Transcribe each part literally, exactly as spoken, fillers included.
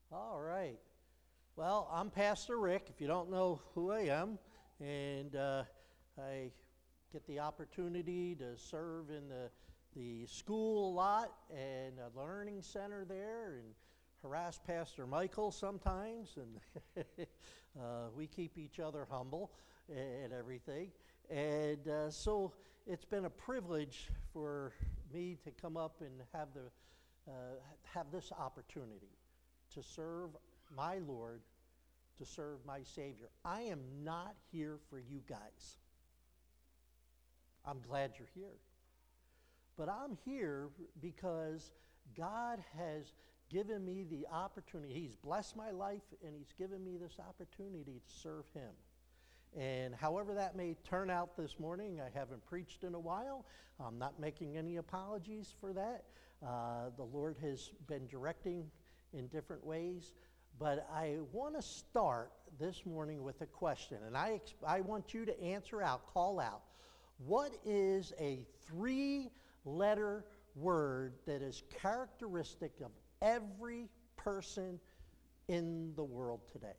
All right. Well, I'm Pastor Rick, if you don't know who I am, and uh, I get the opportunity to serve in the, the school a lot and a learning center there and harass Pastor Michael sometimes, and uh, we keep each other humble and everything. And uh, so it's been a privilege for me to come up and have the uh, have this opportunity to serve my Lord, to serve my Savior. I am not here for you guys. I'm glad you're here. But I'm here because God has given me the opportunity. He's blessed my life, and He's given me this opportunity to serve Him. And however that may turn out this morning, I haven't preached in a while. I'm not making any apologies for that. Uh, the Lord has been directing in different ways. But I want to start this morning with a question, and I, I want you to answer out, call out. What is a three-letter word that is characteristic of every person in the world today?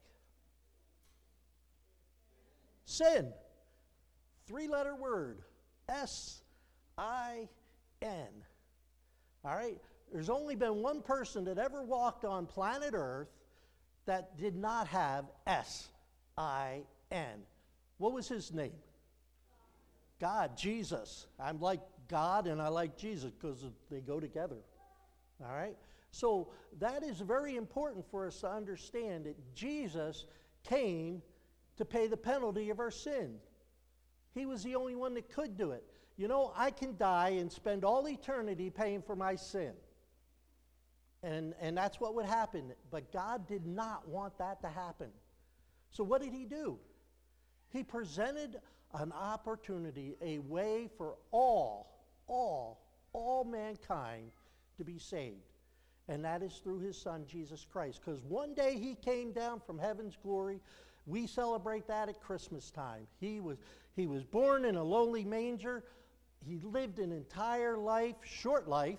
Sin. Three-letter word. S I N. All right? There's only been one person that ever walked on planet Earth that did not have S I N. What was his name? God, Jesus. I'm like God and I like Jesus because they go together. All right? So that is very important for us to understand that Jesus came to pay the penalty of our sin. He was the only one that could do it. You know, I can die and spend all eternity paying for my sin. And, and that's what would happen. But God did not want that to happen. So what did He do? He presented an opportunity, a way for all, all, all mankind to be saved. And that is through His Son, Jesus Christ. Because one day He came down from heaven's glory. We celebrate that at Christmas time. He was, he was born in a lowly manger. He lived an entire life, short life,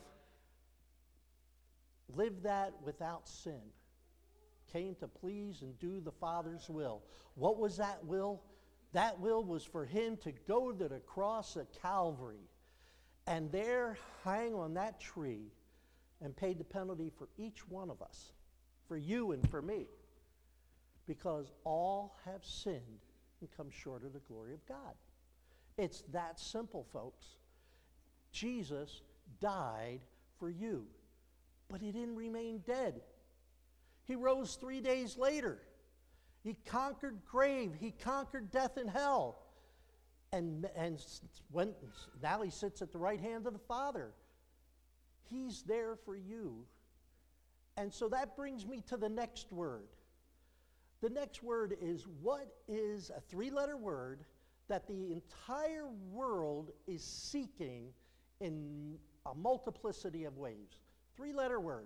lived that without sin. Came to please and do the Father's will. What was that will? That will was for Him to go to the cross at Calvary and there hang on that tree and pay the penalty for each one of us, for you and for me. Because all have sinned and come short of the glory of God. It's that simple, folks. Jesus died for you, but He didn't remain dead. He rose three days later. He conquered grave. He conquered death and hell. And, and when, now He sits at the right hand of the Father. He's there for you. And so that brings me to the next word. The next word is, what is a three-letter word that the entire world is seeking in a multiplicity of ways? Three-letter word.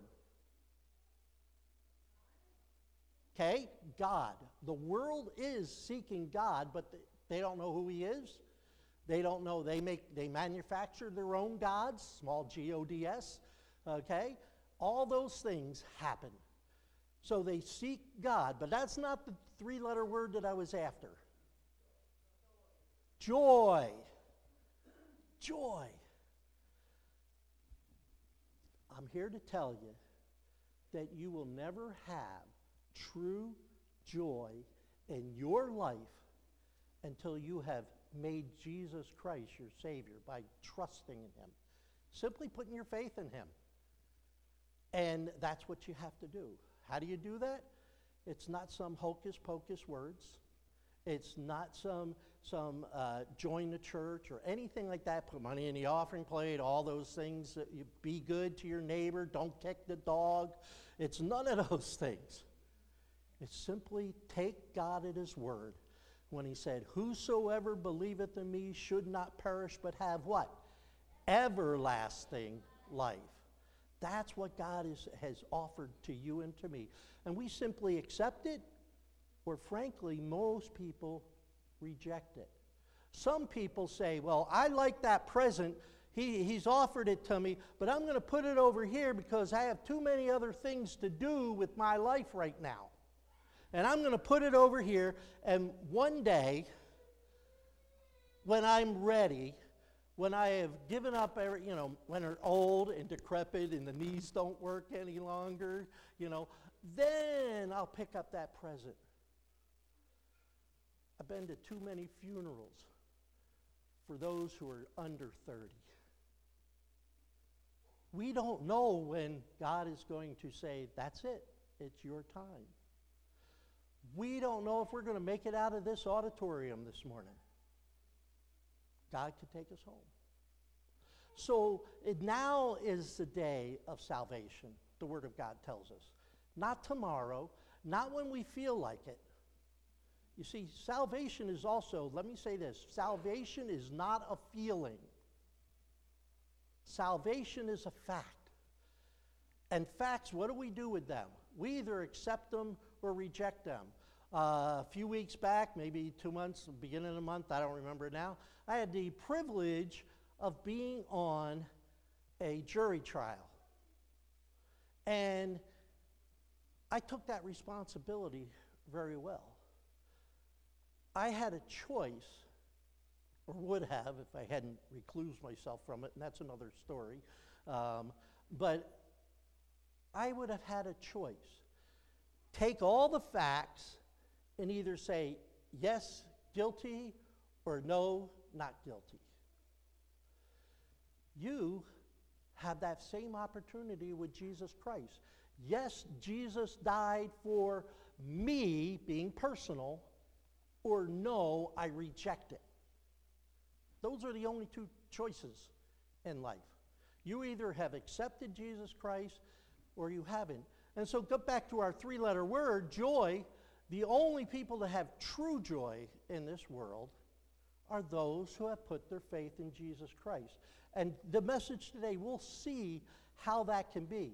Okay, God. The world is seeking God, but they don't know who He is. They don't know. They make, they manufacture their own gods, small G O D S. Okay, all those things happen. So they seek God, but that's not the three-letter word that I was after. Joy. Joy. I'm here to tell you that you will never have true joy in your life until you have made Jesus Christ your Savior by trusting in Him. Simply putting your faith in Him. And that's what you have to do. How do you do that? It's not some hocus-pocus words. It's not some, some uh, join the church or anything like that. Put money in the offering plate, all those things. That you be good to your neighbor. Don't kick the dog. It's none of those things. It's simply take God at His word. When He said, whosoever believeth in me should not perish but have what? Everlasting life. That's what God is, has offered to you and to me. And we simply accept it, or frankly, most people reject it. Some people say, well, I like that present. he, he's offered it to me, but I'm going to put it over here because I have too many other things to do with my life right now. And I'm going to put it over here, and one day, when I'm ready, when I have given up, every, you know, when they're old and decrepit and the knees don't work any longer, you know, then I'll pick up that present. I've been to too many funerals for those who are under thirty. We don't know when God is going to say, that's it, it's your time. We don't know if we're going to make it out of this auditorium this morning. God could take us home. So it now is the day of salvation, the Word of God tells us. Not tomorrow, not when we feel like it. You see, salvation is also, let me say this, salvation is not a feeling. Salvation is a fact. And facts, what do we do with them? We either accept them or reject them. Uh, a few weeks back, maybe two months, beginning of the month, I don't remember now, I had the privilege of being on a jury trial. And I took that responsibility very well. I had a choice, or would have if I hadn't reclused myself from it, and that's another story. Um, but I would have had a choice. Take all the facts and either say, yes, guilty, or no, not guilty. You have that same opportunity with Jesus Christ. Yes, Jesus died for me, being personal, or no, I reject it. Those are the only two choices in life. You either have accepted Jesus Christ or you haven't. And so go back to our three-letter word, joy. The only people that have true joy in this world are those who have put their faith in Jesus Christ. And the message today, we'll see how that can be.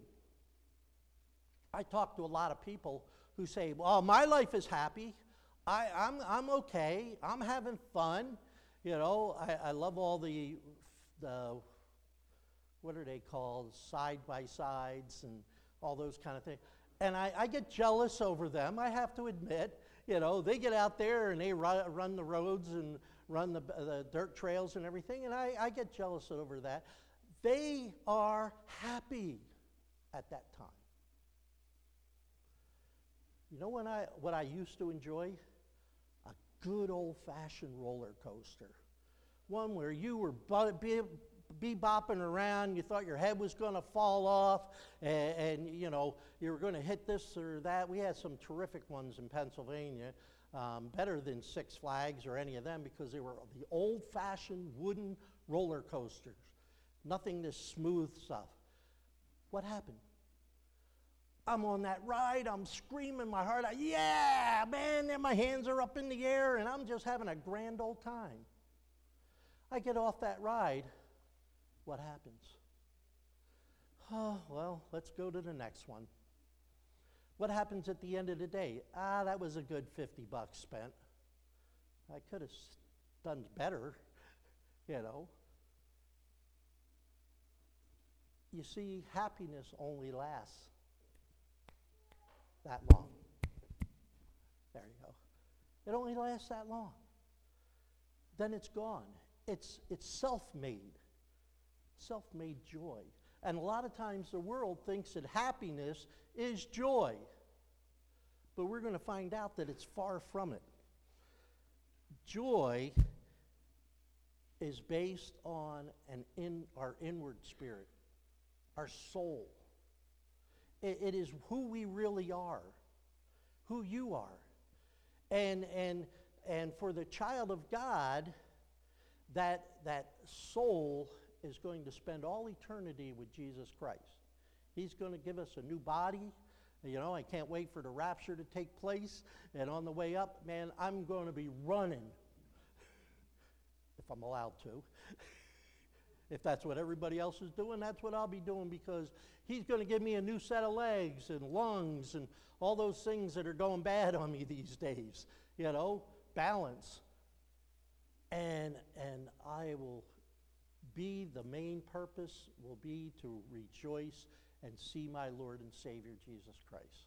I talk to a lot of people who say, well, my life is happy. I, I'm, I'm okay. I'm having fun. You know, I, I love all the, the, what are they called, side-by-sides and all those kind of things. And I, I get jealous over them, I have to admit. You know, they get out there and they run, run the roads and run the, the dirt trails and everything, and I, I get jealous over that. They are happy at that time. You know when I, what I used to enjoy? A good old-fashioned roller coaster. One where you were bu- be, bebopping around, you thought your head was going to fall off, and, and you know, you were going to hit this or that. We had some terrific ones in Pennsylvania, um, better than Six Flags or any of them, because they were the old-fashioned wooden roller coasters. Nothing this smooth stuff. What happened? I'm on that ride, I'm screaming my heart out, yeah, man, and my hands are up in the air, and I'm just having a grand old time. I get off that ride, what happens? Oh, well, let's go to the next one. What happens at the end of the day? Ah, that was a good fifty bucks spent. I could have done better, you know. You see, happiness only lasts that long. There you go. It only lasts that long. Then it's gone. It's, it's self-made. Self-made joy. And a lot of times the world thinks that happiness is joy. But we're going to find out that it's far from it. Joy is based on an in, our inward spirit, our soul. It, it is who we really are, who you are. And, and, and for the child of God, that, that soul is going to spend all eternity with Jesus Christ. He's going to give us a new body. You know, I can't wait for the rapture to take place. And on the way up, man, I'm going to be running, if I'm allowed to. If that's what everybody else is doing, that's what I'll be doing, because he's going to give me a new set of legs and lungs and all those things that are going bad on me these days. You know, balance. And, and I will be the main purpose will be to rejoice and see my Lord and Savior Jesus Christ.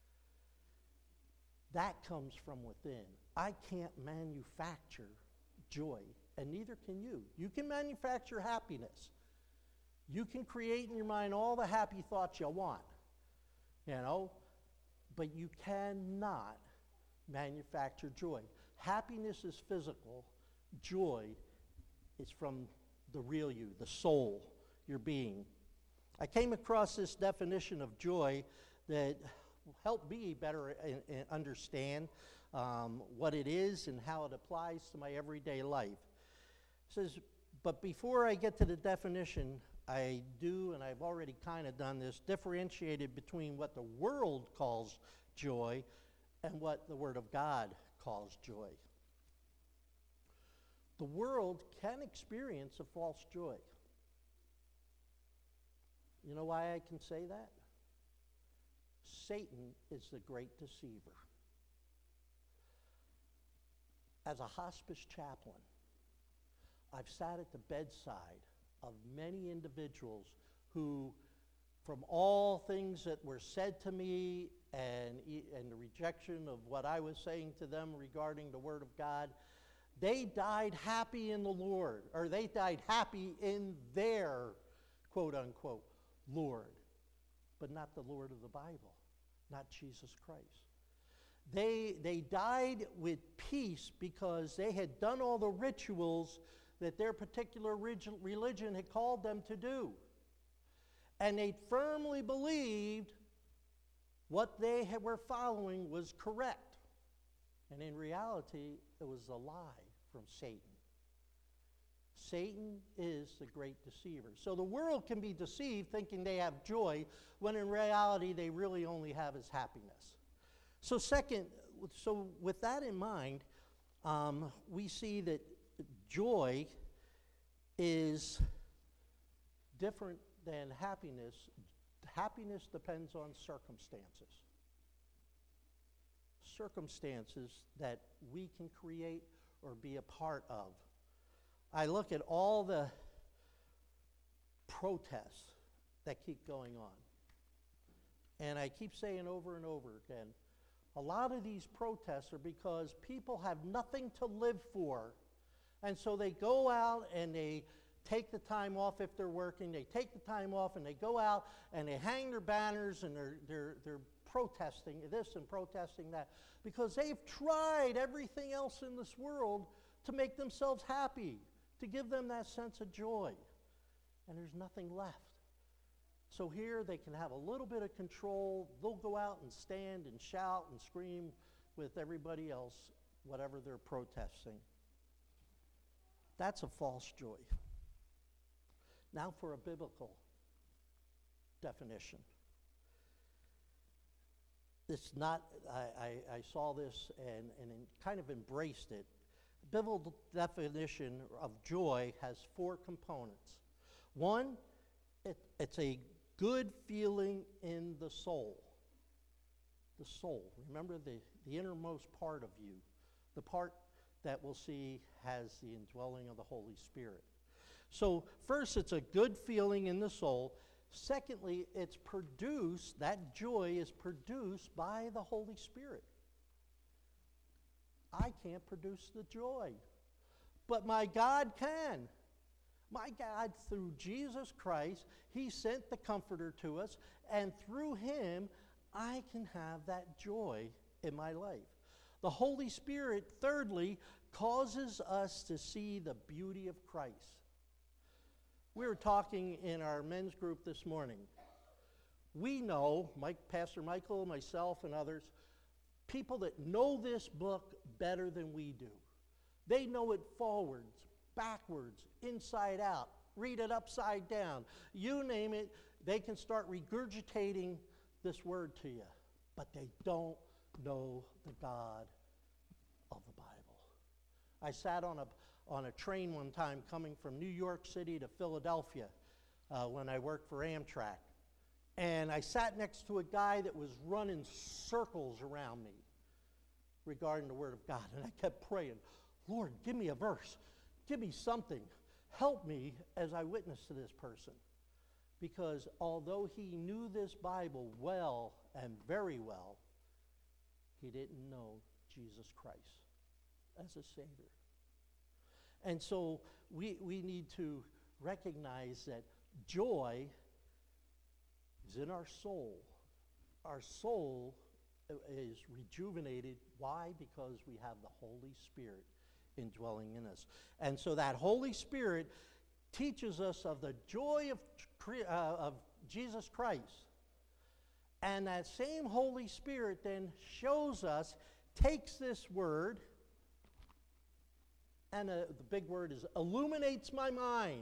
That comes from within. I can't manufacture joy, and neither can you. You can manufacture happiness. You can create in your mind all the happy thoughts you want, you know, but you cannot manufacture joy. Happiness is physical. Joy is from the real you, the soul, your being. I came across this definition of joy that helped me better in, in understand um, what it is and how it applies to my everyday life. It says, but before I get to the definition, I do, and I've already kind of done this, differentiated between what the world calls joy and what the Word of God calls joy. The world can experience a false joy. You know why I can say that? Satan is the great deceiver. As a hospice chaplain, I've sat at the bedside of many individuals who, from all things that were said to me and, and the rejection of what I was saying to them regarding the Word of God, they died happy in the Lord, or they died happy in their, quote unquote, Lord, but not the Lord of the Bible, not Jesus Christ. They, they died with peace because they had done all the rituals that their particular religion had called them to do. And they firmly believed what they had, were following was correct. And in reality, it was a lie from Satan. Satan is the great deceiver. So the world can be deceived thinking they have joy when in reality they really only have is happiness. So second, so with that in mind, um, we see that joy is different than happiness. Happiness depends on circumstances. Circumstances that we can create or be a part of. I look at all the protests that keep going on. And I keep saying over and over again, a lot of these protests are because people have nothing to live for. And so they go out and they take the time off if they're working. They take the time off and they go out and they hang their banners and they're, they're, they're protesting this and protesting that because they've tried everything else in this world to make themselves happy, to give them that sense of joy. And there's nothing left. So here they can have a little bit of control. They'll go out and stand and shout and scream with everybody else, whatever they're protesting. That's a false joy. Now for a biblical definition. It's not, I, I, I saw this and, and kind of embraced it. Biblical definition of joy has four components. One, it, it's a good feeling in the soul. The soul. Remember the, the innermost part of you. The part that we'll see has the indwelling of the Holy Spirit. So first, it's a good feeling in the soul. Secondly, it's produced, that joy is produced by the Holy Spirit. I can't produce the joy, but my God can. My God, through Jesus Christ, He sent the Comforter to us, and through Him, I can have that joy in my life. The Holy Spirit, thirdly, causes us to see the beauty of Christ. We were talking in our men's group this morning. We know, Mike, Pastor Michael, myself, and others, people that know this book better than we do. They know it forwards, backwards, inside out, read it upside down. You name it, they can start regurgitating this word to you, but they don't know the God of the Bible. I sat on a on a train one time coming from New York City to Philadelphia uh, when I worked for Amtrak. And I sat next to a guy that was running circles around me regarding the Word of God. And I kept praying, Lord, give me a verse. Give me something. help me as I witness to this person. Because although he knew this Bible well and very well, he didn't know Jesus Christ as a Savior. And so we, we need to recognize that joy is in our soul. Our soul is rejuvenated. Why? Because we have the Holy Spirit indwelling in us. And so that Holy Spirit teaches us of the joy of, uh, of Jesus Christ. And that same Holy Spirit then shows us, takes this word, and uh, the big word is illuminates my mind.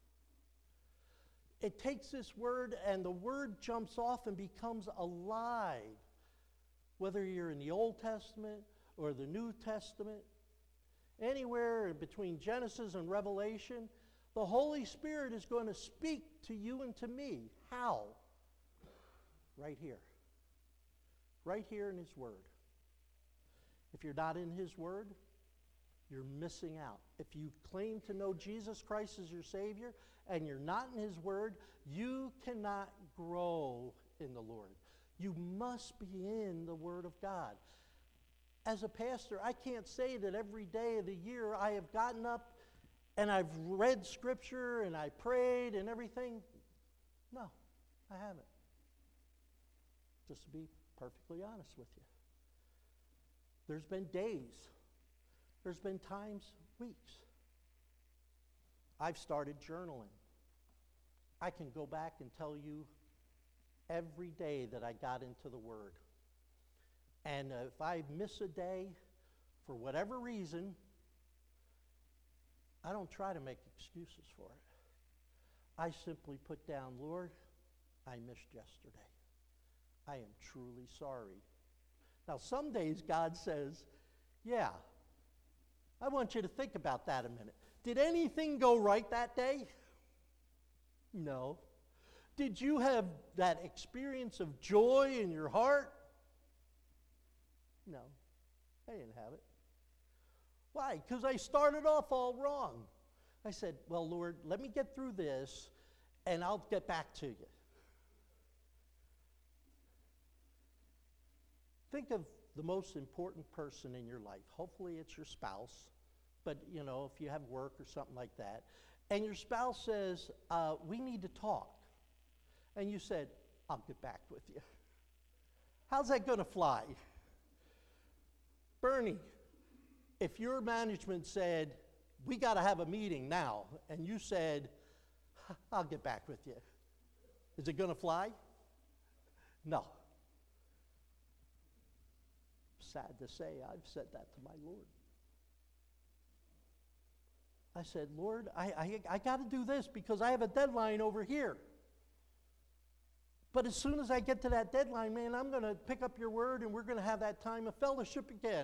It takes this word and the word jumps off and becomes alive. Whether you're in the Old Testament or the New Testament, anywhere between Genesis and Revelation, the Holy Spirit is going to speak to you and to me. How? Right here. Right here in His Word. If you're not in His Word, you're missing out. If you claim to know Jesus Christ as your Savior and you're not in His Word, you cannot grow in the Lord. You must be in the Word of God. As a pastor, I can't say that every day of the year I have gotten up and I've read Scripture and I prayed and everything. No, I haven't. Just to be perfectly honest with you. There's been days. There's been times, weeks. I've started journaling. I can go back and tell you every day that I got into the Word. And uh, if I miss a day, for whatever reason, I don't try to make excuses for it. I simply put down, Lord, I missed yesterday. I am truly sorry. Now, some days God says, yeah, I want you to think about that a minute. Did anything go right that day? No. Did you have that experience of joy in your heart? No, I didn't have it. Why? Because I started off all wrong. I said, well, Lord, let me get through this, and I'll get back to you. Think of the most important person in your life. Hopefully it's your spouse, but, you know, if you have work or something like that, and your spouse says, uh, we need to talk, and you said, I'll get back with you. How's that going to fly? Bernie, if your management said, we got to have a meeting now, and you said, I'll get back with you, is it going to fly? No. Sad to say, I've said that to my Lord. I said, Lord, I, I, I got to do this because I have a deadline over here. But as soon as I get to that deadline, man, I'm going to pick up your word and we're going to have that time of fellowship again.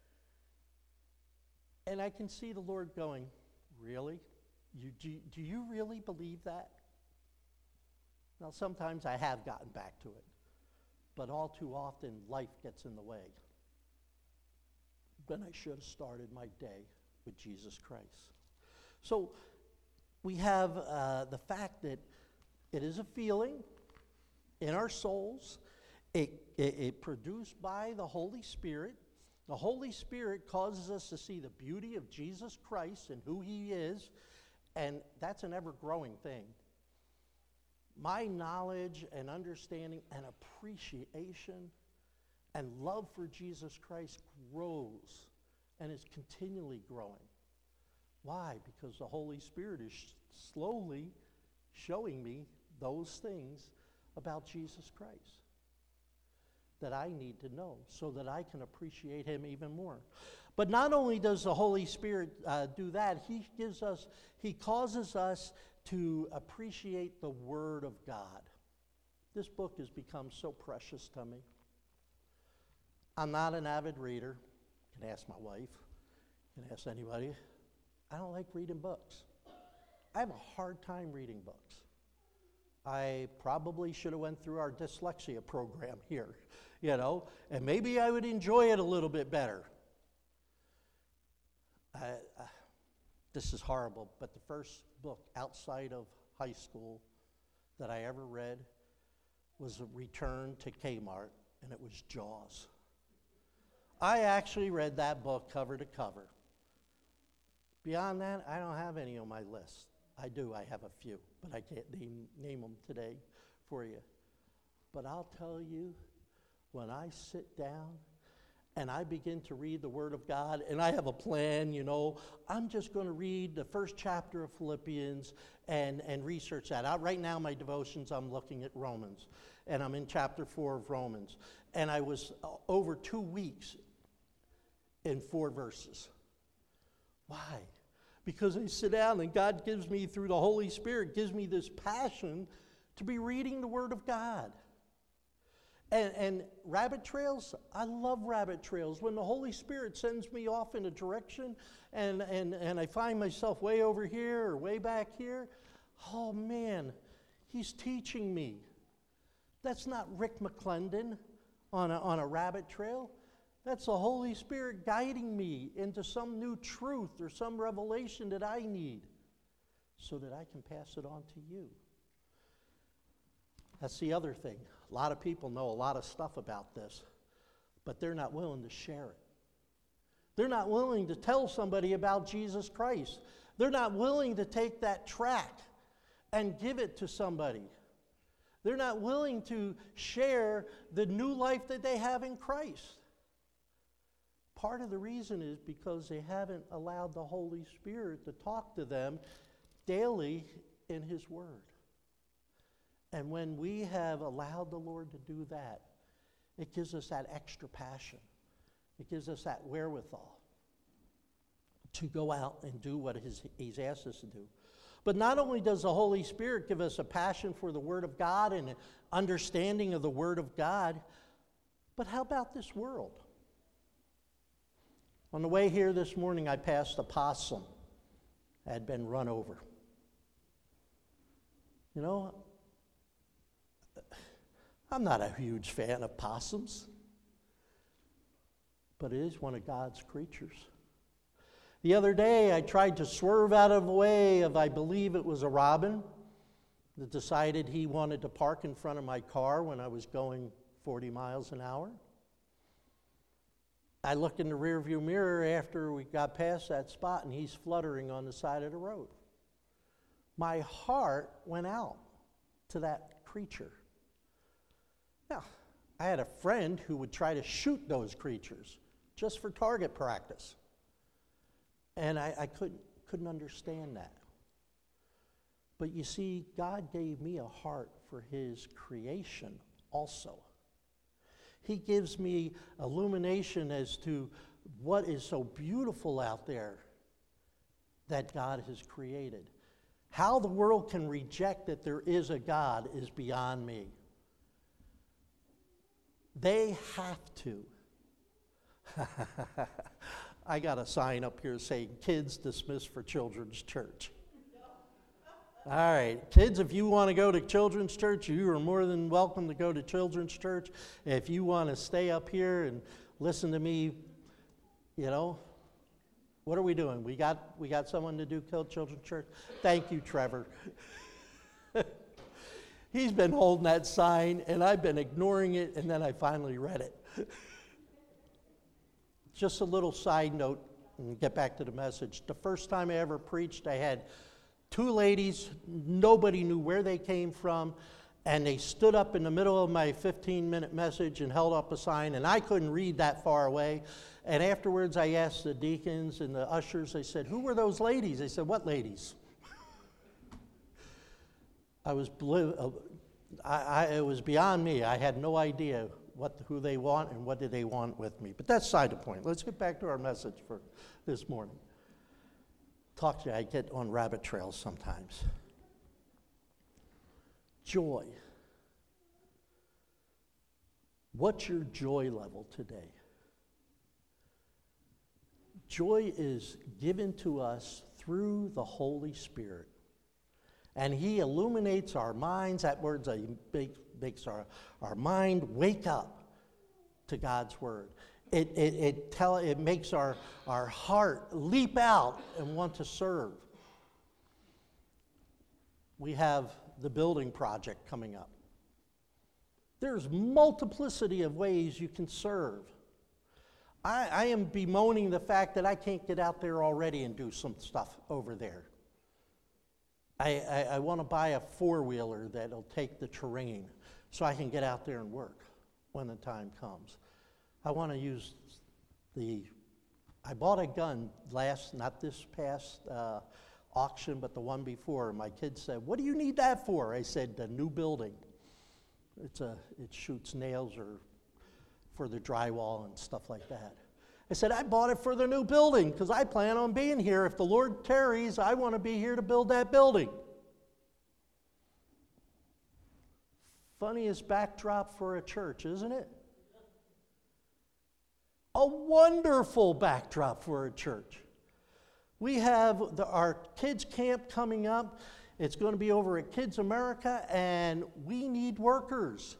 And I can see the Lord going, really? You, do, do you really believe that? Now, sometimes I have gotten back to it. But all too often, life gets in the way. Then I should have started my day with Jesus Christ. So we have uh, the fact that it is a feeling in our souls. It, it, it produced by the Holy Spirit. The Holy Spirit causes us to see the beauty of Jesus Christ and who He is, and that's an ever-growing thing. My knowledge and understanding and appreciation and love for Jesus Christ grows and is continually growing. Why? Because the Holy Spirit is sh- slowly showing me those things about Jesus Christ that I need to know so that I can appreciate Him even more. But not only does the Holy Spirit uh, do that, He gives us, He causes us to appreciate the Word of God. This book has become so precious to me. I'm not an avid reader. You can ask my wife. You can ask anybody. I don't like reading books. I have a hard time reading books. I probably should have went through our dyslexia program here, you know, and maybe I would enjoy it a little bit better. I, this is horrible, but the first book outside of high school that I ever read was a Return to Kmart, and it was Jaws. I actually read that book cover to cover. Beyond that, I don't have any on my list. I do, I have a few, but I can't name, name them today for you. But I'll tell you, when I sit down and I begin to read the Word of God, and I have a plan, you know, I'm just going to read the first chapter of Philippians and, and research that out. Right now, my devotions, I'm looking at Romans, and I'm in chapter four of Romans. And I was uh, over two weeks in four verses. Why? Because I sit down and God gives me, through the Holy Spirit, gives me this passion to be reading the Word of God. And, and rabbit trails, I love rabbit trails. When the Holy Spirit sends me off in a direction and, and, and I find myself way over here or way back here, oh man, He's teaching me. That's not Rick McClendon on a, on a rabbit trail. That's the Holy Spirit guiding me into some new truth or some revelation that I need so that I can pass it on to you. That's the other thing. A lot of people know a lot of stuff about this, but they're not willing to share it. They're not willing to tell somebody about Jesus Christ. They're not willing to take that tract and give it to somebody. They're not willing to share the new life that they have in Christ. Part of the reason is because they haven't allowed the Holy Spirit to talk to them daily in His Word. And when we have allowed the Lord to do that, it gives us that extra passion. It gives us that wherewithal to go out and do what his, He's asked us to do. But not only does the Holy Spirit give us a passion for the Word of God and an understanding of the Word of God, but how about this world? On the way here this morning, I passed a possum that had been run over. You know, I'm not a huge fan of possums, but it is one of God's creatures. The other day, I tried to swerve out of the way of, I believe it was a robin, that decided he wanted to park in front of my car when I was going forty miles an hour. I looked in the rearview mirror after we got past that spot, and he's fluttering on the side of the road. My heart went out to that creature. Now, I had a friend who would try to shoot those creatures just for target practice. And I, I couldn't, couldn't understand that. But you see, God gave me a heart for His creation also. He gives me illumination as to what is so beautiful out there that God has created. How the world can reject that there is a God is beyond me. They have to. I got a sign up here saying, kids dismissed for children's church. All right, kids, if you want to go to children's church, you are more than welcome to go to children's church. If you want to stay up here and listen to me, you know, what are we doing? We got we got someone to do children's church? Thank you, Trevor. He's been holding that sign, and I've been ignoring it, and then I finally read it. Just a little side note, and get back to the message. The first time I ever preached, I had two ladies, nobody knew where they came from, and they stood up in the middle of my fifteen-minute message and held up a sign, and I couldn't read that far away. And afterwards, I asked the deacons and the ushers, I said, who were those ladies? They said, what ladies? I was, I, I, it was beyond me. I had no idea what who they want and what did they want with me. But that's side the point. Let's get back to our message for this morning. Talk to you, I get on rabbit trails sometimes. Joy. What's your joy level today? Joy is given to us through the Holy Spirit. And He illuminates our minds. That word makes our, our mind wake up to God's Word. it, it, it, tell, it makes our, our heart leap out and want to serve. We have the building project coming up. There's multiplicity of ways you can serve. I, I am bemoaning the fact that I can't get out there already and do some stuff over there. I, I, I want to buy a four-wheeler that'll take the terrain so I can get out there and work when the time comes. I want to use the, I bought a gun last, not this past uh, auction, but the one before. My kids said, "What do you need that for?" I said, "The new building. It's a, it shoots nails or for the drywall and stuff like that." I said, "I bought it for the new building because I plan on being here. If the Lord tarries, I want to be here to build that building." Funniest backdrop for a church, isn't it? A wonderful backdrop for a church. We have the, our kids camp coming up. It's going to be over at Kids America, and we need workers.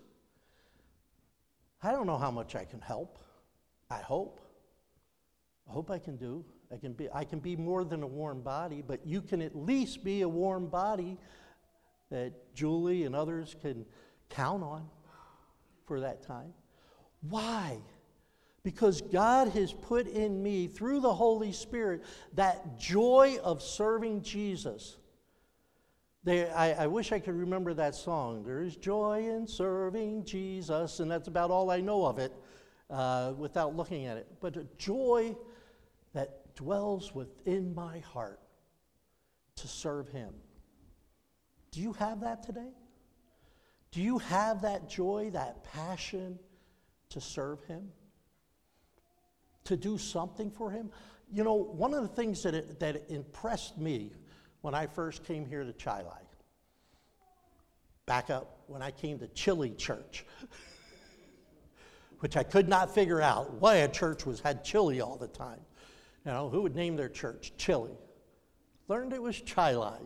I don't know how much I can help. I hope. I hope I can do. I can be, I can be more than a warm body, but you can at least be a warm body that Julie and others can count on for that time. Why? Because God has put in me, through the Holy Spirit, that joy of serving Jesus. They, I, I wish I could remember that song. There is joy in serving Jesus, and that's about all I know of it uh, without looking at it. But a joy that dwells within my heart to serve Him. Do you have that today? Do you have that joy, that passion to serve Him? To do something for Him? You know, one of the things that, it, that impressed me when I first came here to Chilai, back up, when I came to Chile Church, which I could not figure out why a church was had chili all the time. You know, who would name their church Chili? Learned it was Chilai,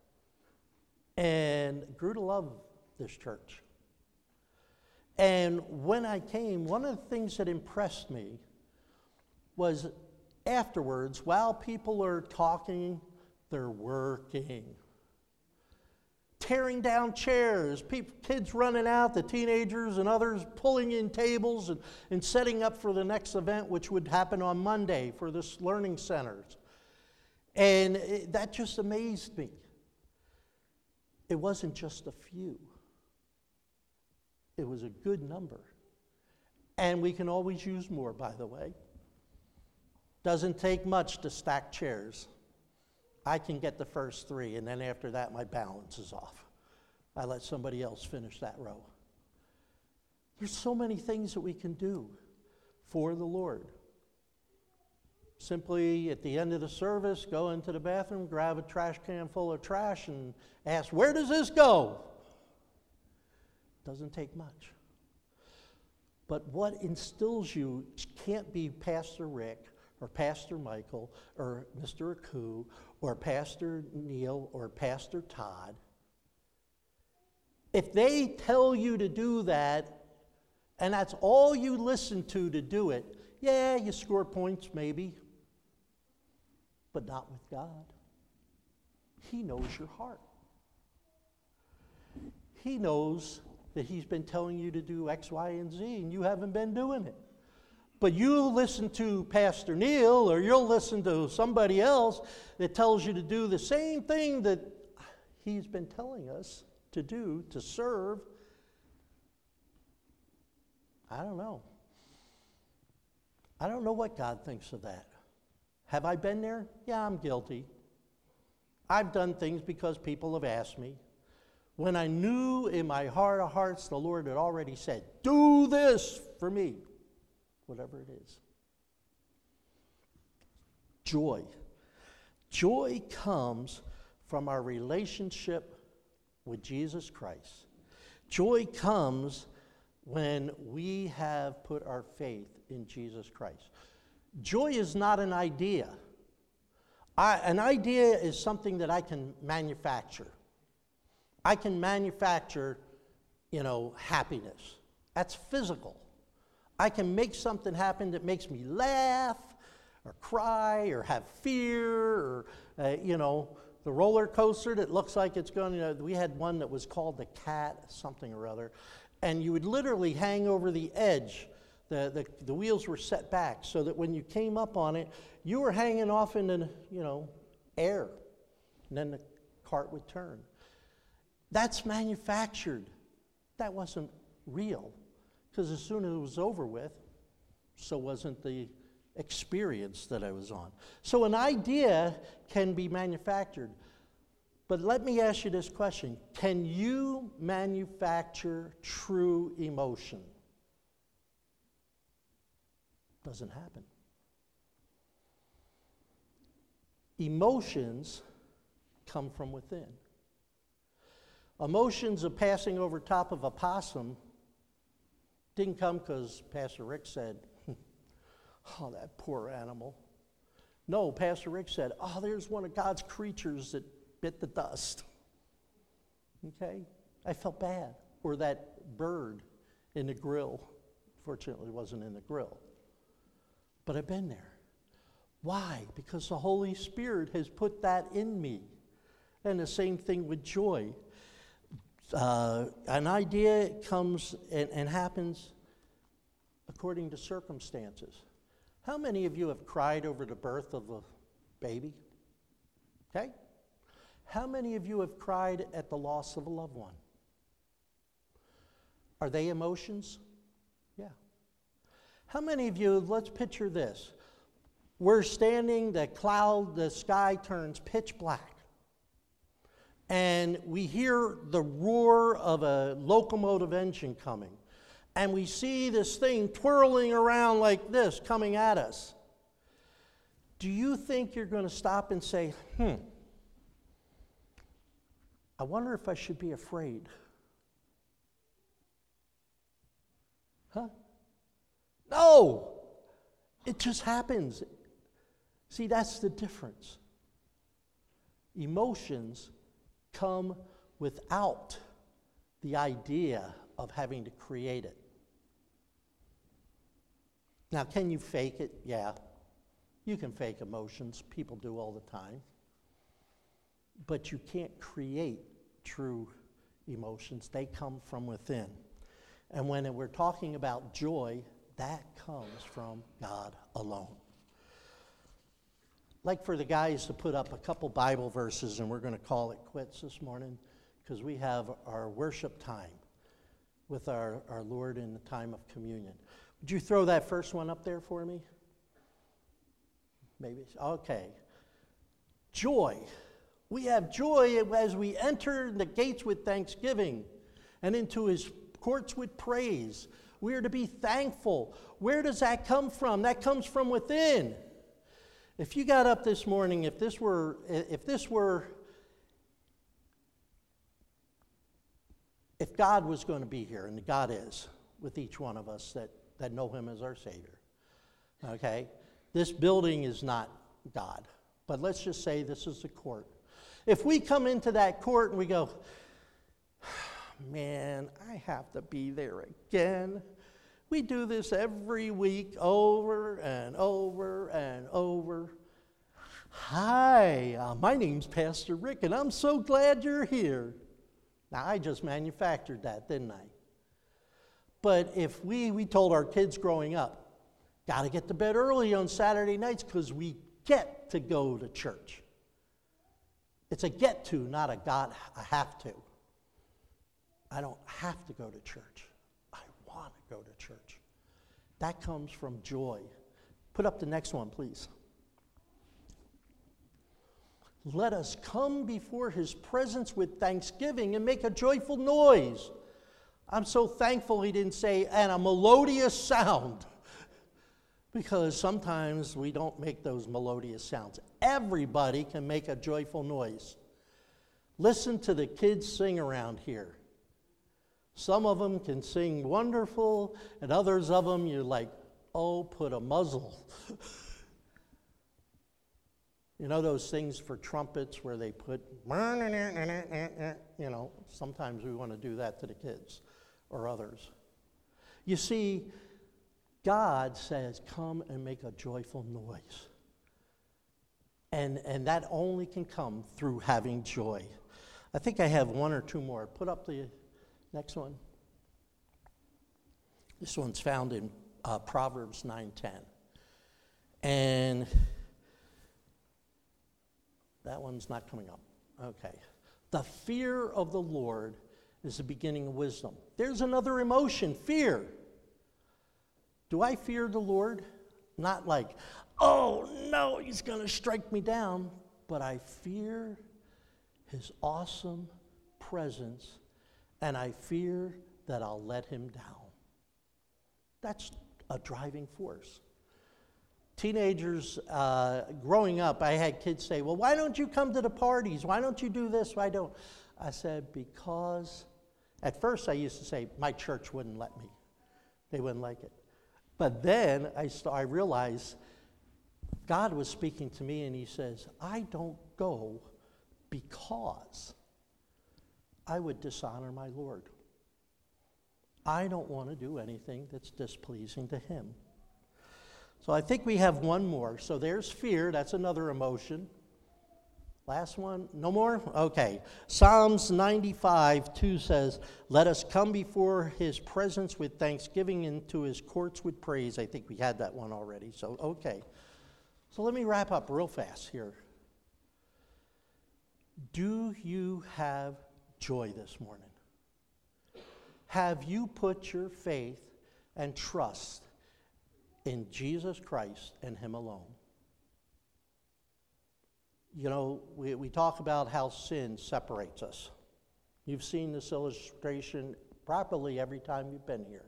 and grew to love this church. And when I came, one of the things that impressed me was afterwards, while people are talking, they're working. Tearing down chairs, people, kids running out, the teenagers and others pulling in tables and, and setting up for the next event, which would happen on Monday for this learning centers. And it, that just amazed me. It wasn't just a few. It was a good number. And we can always use more, by the way. Doesn't take much to stack chairs. I can get the first three, and then after that, my balance is off. I let somebody else finish that row. There's so many things that we can do for the Lord. Simply, at the end of the service, go into the bathroom, grab a trash can full of trash, and ask, "Where does this go?" Doesn't take much. But what instills you can't be Pastor Rick, or Pastor Michael, or Mister Aku, or Pastor Neil, or Pastor Todd. If they tell you to do that, and that's all you listen to to do it, yeah, you score points maybe, but not with God. He knows your heart. He knows that He's been telling you to do X, Y, and Z, and you haven't been doing it. But you listen to Pastor Neil, or you'll listen to somebody else that tells you to do the same thing that he's been telling us to do, to serve. I don't know. I don't know what God thinks of that. Have I been there? Yeah, I'm guilty. I've done things because people have asked me. When I knew in my heart of hearts the Lord had already said, "Do this for me." Whatever it is. Joy. Joy comes from our relationship with Jesus Christ. Joy comes when we have put our faith in Jesus Christ. Joy is not an idea. I, an idea is something that I can manufacture. I can manufacture, you know, happiness. That's physical. I can make something happen that makes me laugh or cry or have fear or, uh, you know, the roller coaster that looks like it's going to, we had one that was called the Cat something or other, and you would literally hang over the edge. The, the, the wheels were set back so that when you came up on it, you were hanging off in the, you know, air, and then the cart would turn. That's manufactured. That wasn't real, because as soon as it was over with, so wasn't the experience that I was on. So an idea can be manufactured. But let me ask you this question. Can you manufacture true emotion? Doesn't happen. Emotions come from within. Emotions of passing over top of a possum didn't come because Pastor Rick said, oh, that poor animal. No, Pastor Rick said, oh, there's one of God's creatures that bit the dust. Okay? I felt bad. Or that bird in the grill. Fortunately, it wasn't in the grill. But I've been there. Why? Because the Holy Spirit has put that in me. And the same thing with joy. Uh, an idea comes and, and happens according to circumstances. How many of you have cried over the birth of a baby? Okay? How many of you have cried at the loss of a loved one? Are they emotions? Yeah. How many of you, let's picture this. We're standing, the cloud, the sky turns pitch black. And we hear the roar of a locomotive engine coming. And we see this thing twirling around like this, coming at us. Do you think you're going to stop and say, hmm, I wonder if I should be afraid? Huh? No! It just happens. See, that's the difference. Emotions come without the idea of having to create it. Now, can you fake it? Yeah. You can fake emotions. People do all the time. But you can't create true emotions. They come from within. And when we're talking about joy, that comes from God alone. Like for the guys to put up a couple Bible verses, and we're going to call it quits this morning, because we have our worship time with our, our Lord in the time of communion. Would you throw that first one up there for me? Maybe. Okay. Joy. We have joy as we enter the gates with thanksgiving and into his courts with praise. We are to be thankful. Where does that come from? That comes from within. If you got up this morning, if this were, if this were, if God was going to be here, and God is with each one of us that, that know him as our Savior, okay? This building is not God, but let's just say this is the court. If we come into that court and we go, man, I have to be there again. We do this every week over and over and over. Hi, uh, my name's Pastor Rick, and I'm so glad you're here. Now, I just manufactured that, didn't I? But if we, we told our kids growing up, got to get to bed early on Saturday nights because we get to go to church. It's a get to, not a got, a have to. I don't have to go to church. I want to go to church. That comes from joy. Put up the next one, please. Let us come before his presence with thanksgiving and make a joyful noise. I'm so thankful he didn't say, and a melodious sound. Because sometimes we don't make those melodious sounds. Everybody can make a joyful noise. Listen to the kids sing around here. Some of them can sing wonderful, and others of them you're like, oh, put a muzzle. You know those things for trumpets where they put, you know, sometimes we want to do that to the kids or others. You see, God says, come and make a joyful noise. And, and that only can come through having joy. I think I have one or two more. Put up the next one. This one's found in uh, Proverbs nine ten. And that one's not coming up. Okay. The fear of the Lord is the beginning of wisdom. There's another emotion, fear. Do I fear the Lord? Not like, oh no, he's going to strike me down. But I fear his awesome presence, and I fear that I'll let him down. That's a driving force. Teenagers, uh, growing up, I had kids say, well, why don't you come to the parties? Why don't you do this? Why don't? I said, because at first I used to say, my church wouldn't let me. They wouldn't like it. But then I, st- I realized God was speaking to me, and he says, I don't go because I would dishonor my Lord. I don't want to do anything that's displeasing to him. So I think we have one more. So there's fear. That's another emotion. Last one? No more? Okay. Psalms ninety-five two says, let us come before his presence with thanksgiving, into his courts with praise. I think we had that one already. So, okay. So let me wrap up real fast here. Do you have joy this morning? Have you put your faith and trust in Jesus Christ and him alone? You know, we, we talk about how sin separates us. You've seen this illustration probably every time you've been here.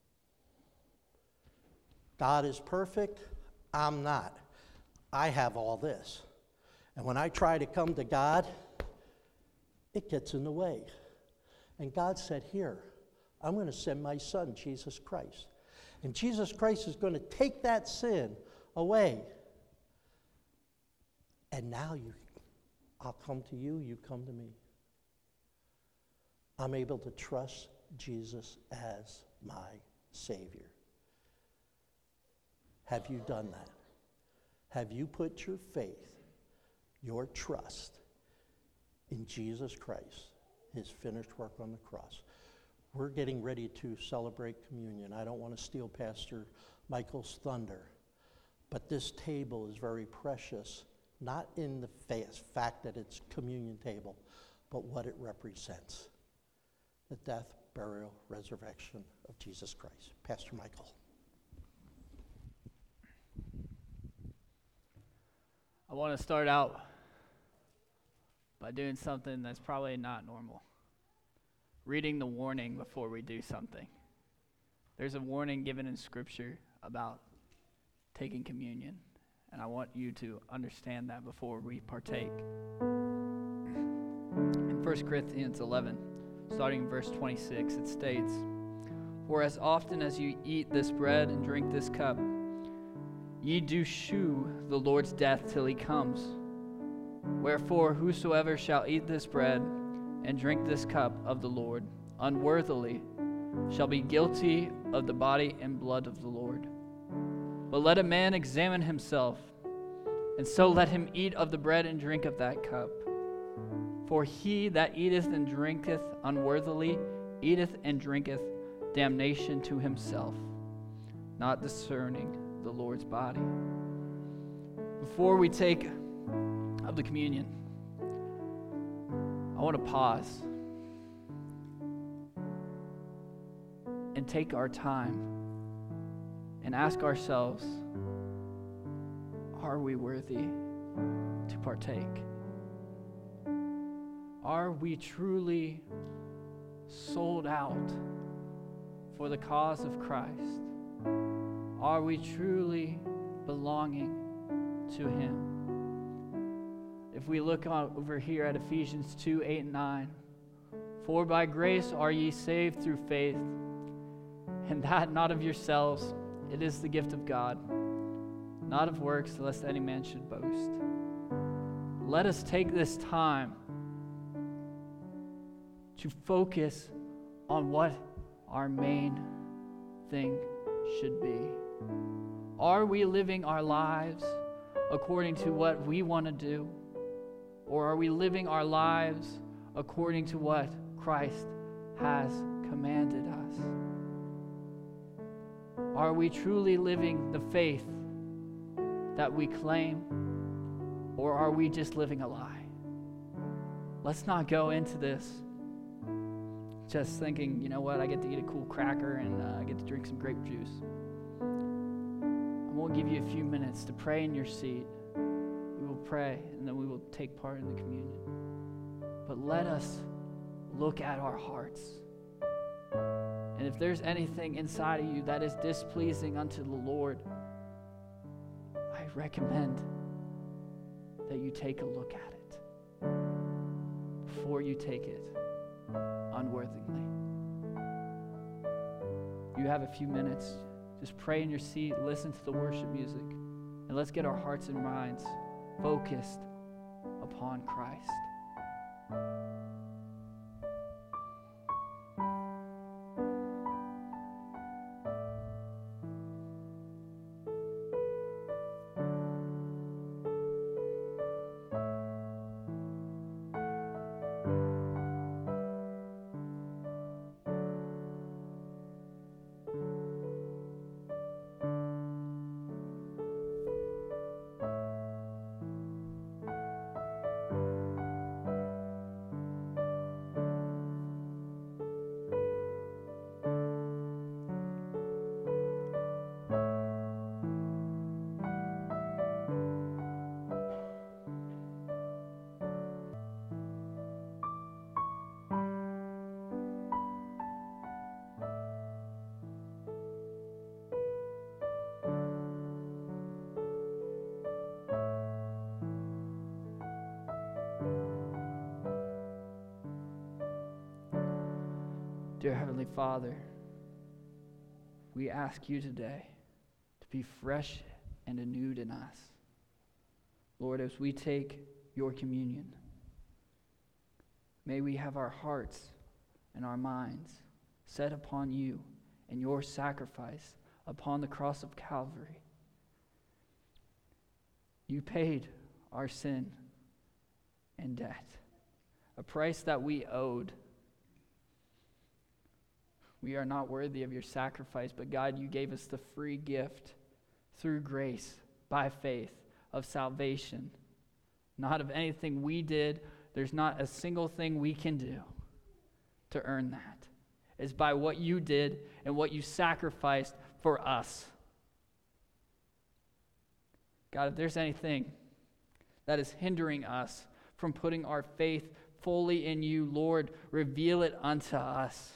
God is perfect. I'm not. I have all this. And when I try to come to God, it gets in the way. And God said, here, I'm going to send my son, Jesus Christ. And Jesus Christ is going to take that sin away. And now you, I'll come to you, you come to me. I'm able to trust Jesus as my Savior. Have you done that? Have you put your faith, your trust in Jesus Christ, his finished work on the cross? We're getting ready to celebrate communion. I don't want to steal Pastor Michael's thunder, but this table is very precious, not in the fact that it's communion table, but what it represents. The death, burial, resurrection of Jesus Christ. Pastor Michael. I want to start out by doing something that's probably not normal. Reading the warning before we do something. There's a warning given in Scripture about taking communion, and I want you to understand that before we partake. In First Corinthians eleven, starting in verse twenty-six, it states, for as often as you eat this bread and drink this cup, ye do shew the Lord's death till he comes. Wherefore whosoever shall eat this bread and drink this cup of the Lord unworthily shall be guilty of the body and blood of the Lord. But let a man examine himself, and so let him eat of the bread and drink of that cup. For he that eateth and drinketh unworthily eateth and drinketh damnation to himself, not discerning the Lord's body. Before we take of the communion, I want to pause and take our time and ask ourselves, are we worthy to partake? Are we truly sold out for the cause of Christ? Are we truly belonging to him? If we look on over here at Ephesians two, eight, and nine, for by grace are ye saved through faith, and that not of yourselves, it is the gift of God, not of works, lest any man should boast. Let us take this time to focus on what our main thing should be? Are we living our lives according to what we want to do? Or are we living our lives according to what Christ has commanded us? Are we truly living the faith that we claim? Or are we just living a lie? Let's not go into this just thinking, you know what, I get to eat a cool cracker and uh, I get to drink some grape juice. I'm going to give you a few minutes to pray in your seat. We will pray and then we will take part in the communion. But let us look at our hearts. And if there's anything inside of you that is displeasing unto the Lord, I recommend that you take a look at it before you take it unworthily. You have a few minutes. Just pray in your seat, listen to the worship music, and let's get our hearts and minds focused upon Christ. Dear Heavenly Father, we ask you today to be fresh and renewed in us. Lord, as we take your communion, may we have our hearts and our minds set upon you and your sacrifice upon the cross of Calvary. You paid our sin and debt, a price that we owed. We are not worthy of your sacrifice, but God, you gave us the free gift through grace, by faith, of salvation. Not of anything we did. There's not a single thing we can do to earn that. It's by what you did and what you sacrificed for us. God, if there's anything that is hindering us from putting our faith fully in you, Lord, reveal it unto us.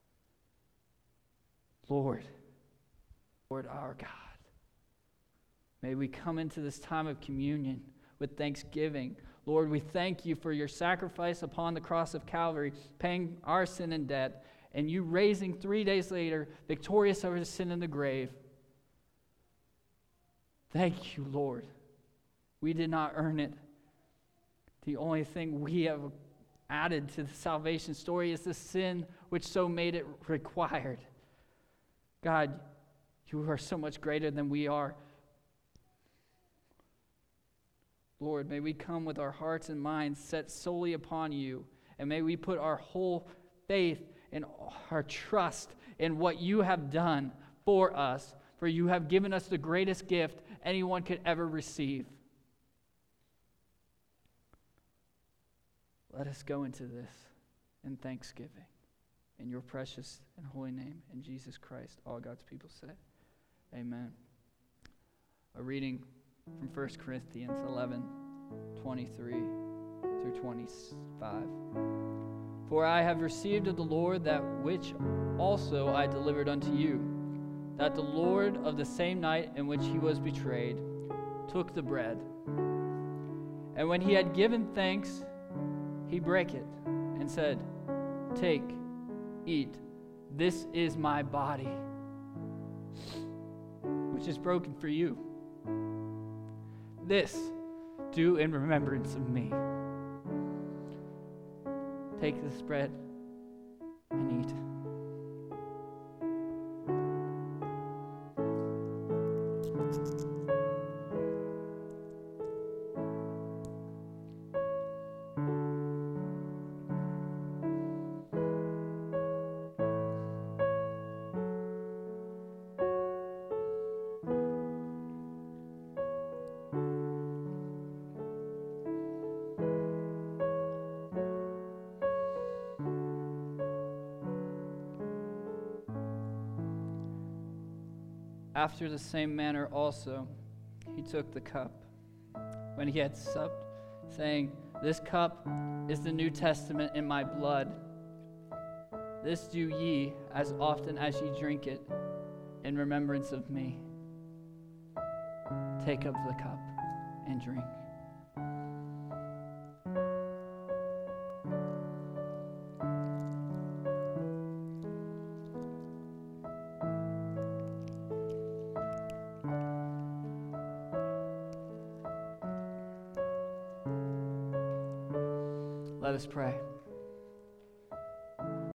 Lord, Lord our God, may we come into this time of communion with thanksgiving. Lord, we thank you for your sacrifice upon the cross of Calvary, paying our sin and debt, and you raising three days later, victorious over the sin and the grave. Thank you, Lord. We did not earn it. The only thing we have added to the salvation story is the sin which so made it required. God, you are so much greater than we are. Lord, may we come with our hearts and minds set solely upon you, and may we put our whole faith and our trust in what you have done for us, for you have given us the greatest gift anyone could ever receive. Let us go into this in thanksgiving. In your precious and holy name, in Jesus Christ, all God's people say, amen. A reading from First Corinthians eleven, twenty-three through twenty-five. For I have received of the Lord that which also I delivered unto you, that the Lord of the same night in which he was betrayed took the bread. And when he had given thanks, he brake it and said, Take, eat, this is my body, which is broken for you. This do in remembrance of me. Take this bread and eat. After the same manner also, he took the cup when he had supped, saying, "This cup is the New Testament in my blood. This do ye as often as ye drink it in remembrance of me." Take up the cup and drink. Let us pray.